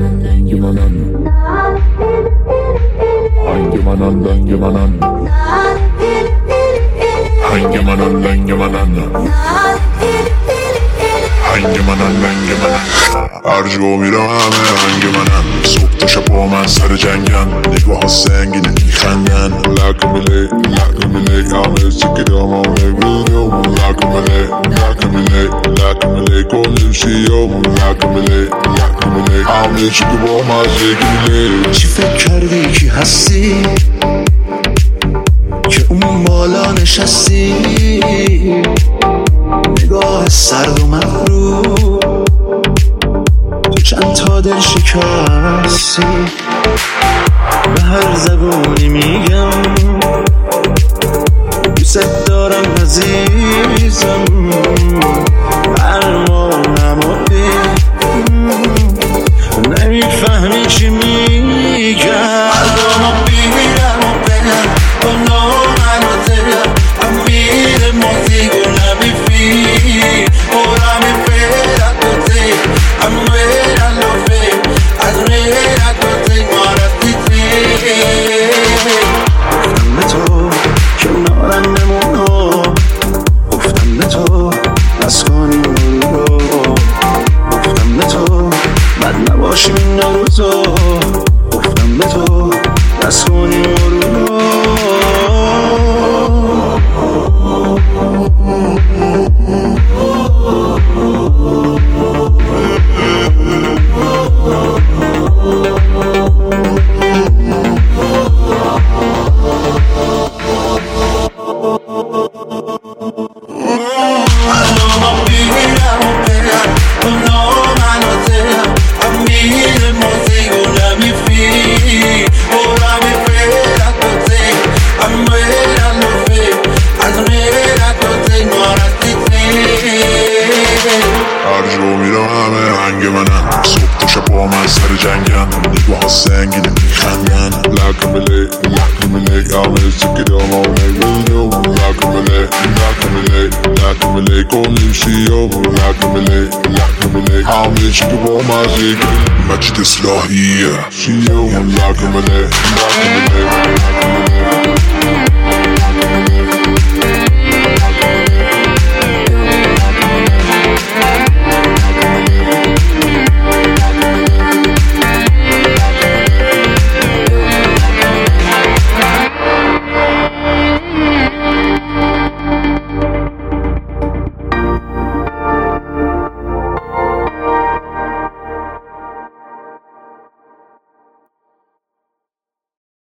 هر جا میرم همه هنگ منن، صبح تا شب با من سر جنگن، نگاه ها سنگینه میخندن. لکمله همه سکرام همه بودم، لکمله کنیم شیام، لکمله همه چی که با مزه گیله. چی فکر کردی کی هستی که اون بالا نشستی؟ نگاه سرد و مغرور، تو چند تا دل شکستی. به هر زبونی میگم دوست دارم عزیزم، برمانم و نمیفهمی چی میگم. قلبمو بیرم و برم با نامن و دلم، امیر موزیگو نمیفی ora mi pera tote amera lo fe azmera tote marati te گفتم تو کنارم بمونو، گفتم به تو بس کنیم رو، گفتم به تو بد نباشیم این روزو، گفتم به تو بس کنیم رو. نگاه ها سنگینه میخندن. لکمله همه سکرام همه بودم، لکمله کنیم شیام، لکمله همه چی که با مزه گیله. مجید اصلاحیه شیام، لکمله